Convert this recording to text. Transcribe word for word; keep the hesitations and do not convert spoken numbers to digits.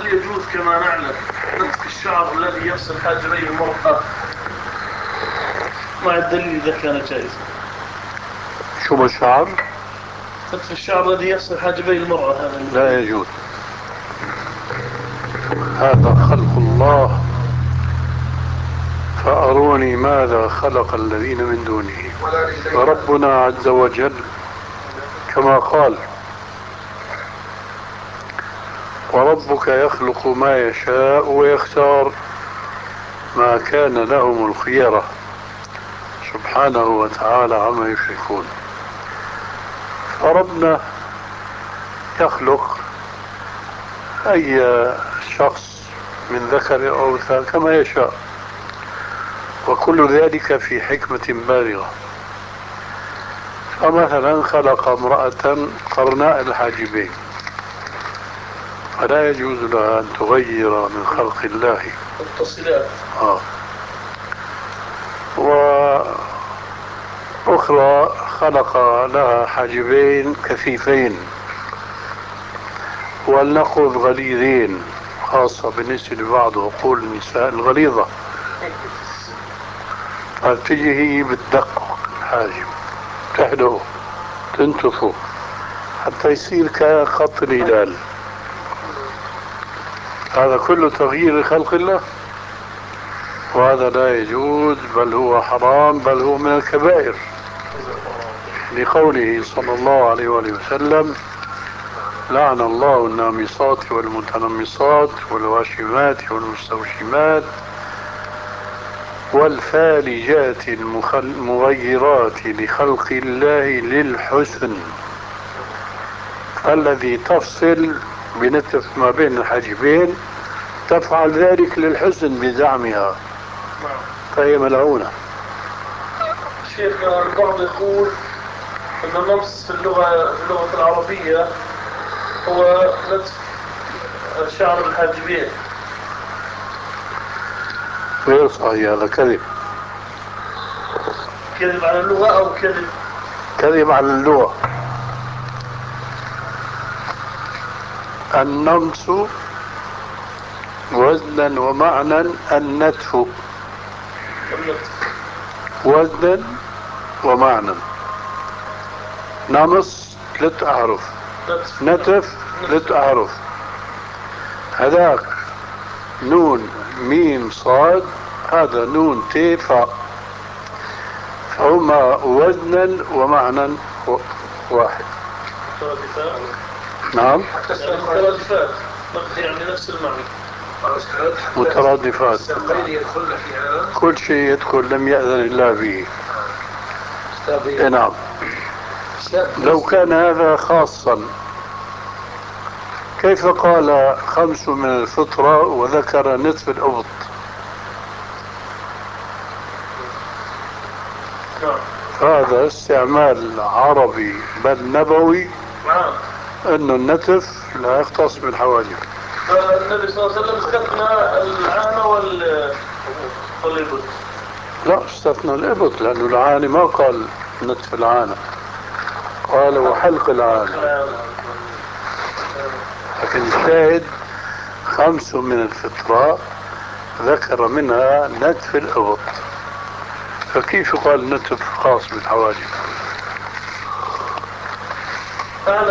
هل يجوز كما نعلم نتف الشعر الذي يفصل حاجبي المرأة مع الدليل إذا كان جائز؟ شو الشعر؟ نتف الشعر الذي يفصل حاجبي المرأة هذا لا يجوز، هذا خلق الله، فأروني ماذا خلق الذين من دونه. وربنا عز وجل كما قال: وربك يخلق ما يشاء ويختار، ما كان لهم الخيرة، سبحانه وتعالى عما يشركون. فربنا يخلق أي شخص من ذكر أو أنثى كما يشاء، وكل ذلك في حكمة بالغة. فمثلا خلق امرأة قرناء الحاجبين، فلا يجوز لها أن تغير من خلق الله. آه. وأخرى خلق لها حاجبين كثيفين، ولنقل غليظين، خاصة بالنسبة لبعض عقول النساء الغليظة، فتجي هي بتدقق الحاجب، تحده، تنتفه حتى يصير كخط الهلال. هذا كله تغيير خلق الله، وهذا لا يجوز، بل هو حرام، بل هو من الكبائر، لقوله صلى الله عليه وآله وسلم: لعن الله النامصات والمتنمصات والواشمات والمستوشمات والفالجات المغيرات لخلق الله للحسن. الذي تفصل بنتف ما بين الحاجبين تفعل ذلك للحسن بزعمها، فهي ملعونة. شيخ، البعض يقول أن النمص في اللغة في اللغة العربية هو نتف شعر الحاجبين. غير صحيح، هذا كذب. كذب على اللغة أو كذب؟ كذب على اللغة. النمص وزنا ومعنى النتف، وزنا ومعنى. نمص ثلاث أحرف، نتف ثلاث أحرف. هذاك نون ميم صاد، هذا نون تي فاء، فهما وزنا ومعنى واحد. نعم، مترادفات، يعني نفس المعنى. مترادفات، كل شيء يدخل لم يأذن الله به. نعم. لو كان هذا خاصا، كيف قال خمس من الفطرة وذكر نصف الأبط؟ هذا استعمال عربي بل نبوي، أنه النتف لا يختص بالحواجب. فالنبي صلى الله عليه وسلم استثنى العانة والإبط. لا، استثنى الإبط، لأنه العانة ما قال نتف العانة، قال وحلق العانة. لكن الشاهد خمس من الفطرة ذكر منها نتف الإبط، فكيف قال نتف خاص بالحواجب؟